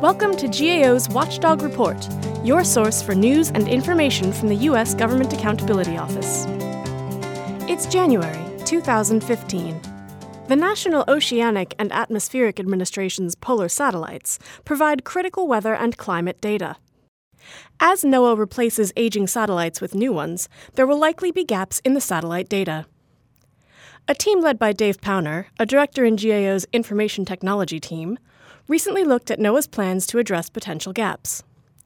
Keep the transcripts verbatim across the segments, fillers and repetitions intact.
Welcome to G A O's Watchdog Report, your source for news and information from the U S Government Accountability Office. It's January two thousand fifteen. The National Oceanic and Atmospheric Administration's polar satellites provide critical weather and climate data. As NOAA replaces aging satellites with new ones, there will likely be gaps in the satellite data. A team led by Dave Powner, a director in G A O's Information Technology team, recently looked at NOAA's plans to address potential gaps.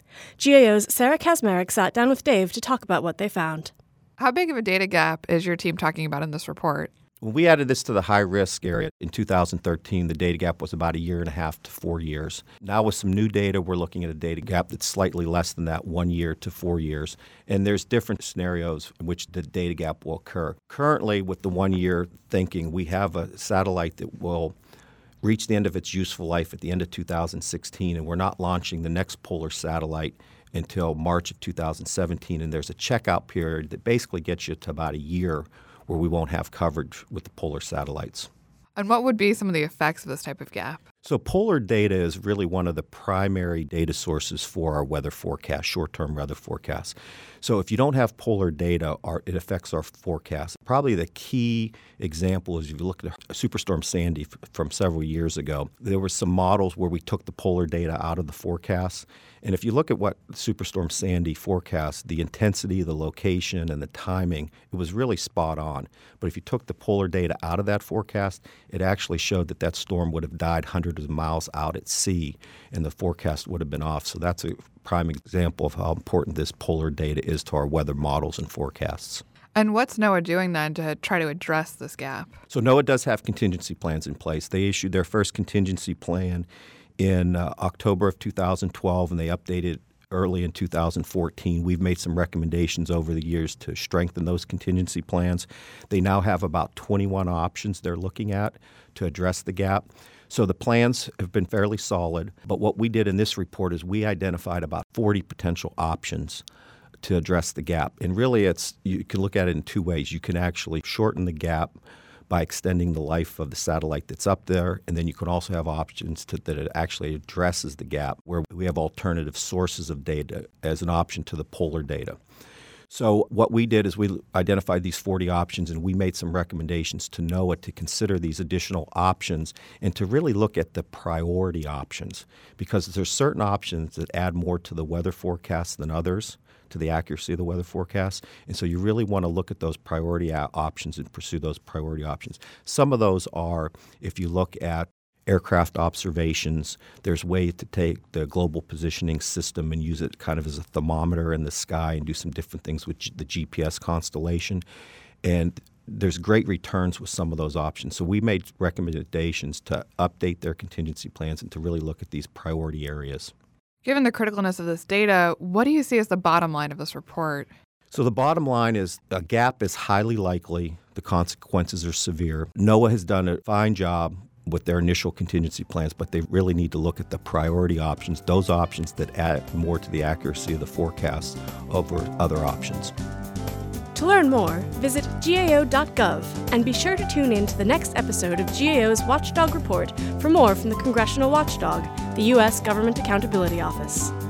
G A O's Sarah Kazmarek sat down with Dave to talk about what they found. How big of a data gap is your team talking about in this report? When we added this to the high-risk area in two thousand thirteen, the data gap was about a year and a half to four years. Now with some new data, we're looking at a data gap that's slightly less than that, one year to four years. And there's different scenarios in which the data gap will occur. Currently, with the one-year thinking, we have a satellite that will reach the end of its useful life at the end of two thousand sixteen, and we're not launching the next polar satellite until March of two thousand seventeen. And there's a checkout period that basically gets you to about a year where we won't have coverage with the polar satellites. And what would be some of the effects of this type of gap? So polar data is really one of the primary data sources for our weather forecast, short-term weather forecasts. So if you don't have polar data, our, it affects our forecast. Probably the key example is if you look at Superstorm Sandy f- from several years ago, there were some models where we took the polar data out of the forecast. And if you look at what Superstorm Sandy forecast, the intensity, the location, and the timing, it was really spot on. But if you took the polar data out of that forecast, it actually showed that that storm would have died hundreds of miles out at sea, and the forecast would have been off. So that's a prime example of how important this polar data is to our weather models and forecasts. And what's NOAA doing then to try to address this gap? So NOAA does have contingency plans in place. They issued their first contingency plan in uh, October of two thousand twelve, and they updated early in two thousand fourteen. We've made some recommendations over the years to strengthen those contingency plans. They now have about twenty-one options they're looking at to address the gap. So the plans have been fairly solid, but what we did in this report is we identified about forty potential options to address the gap. And really, it's you can look at it in two ways. You can actually shorten the gap by extending the life of the satellite that's up there, and then you can also have options to, that it actually addresses the gap, where we have alternative sources of data as an option to the polar data. So what we did is we identified these forty options, and we made some recommendations to NOAA to consider these additional options and to really look at the priority options, because there's certain options that add more to the weather forecast than others, to the accuracy of the weather forecast. And so you really want to look at those priority options and pursue those priority options. Some of those are, if you look at aircraft observations, there's ways to take the global positioning system and use it kind of as a thermometer in the sky and do some different things with G- the G P S constellation. And there's great returns with some of those options. So we made recommendations to update their contingency plans and to really look at these priority areas. Given the criticalness of this data, what do you see as the bottom line of this report? So the bottom line is a gap is highly likely. The consequences are severe. NOAA has done a fine job with their initial contingency plans, but they really need to look at the priority options, those options that add more to the accuracy of the forecast over other options. To learn more, visit G A O dot gov and be sure to tune in to the next episode of G A O's Watchdog Report for more from the Congressional Watchdog, the U S Government Accountability Office.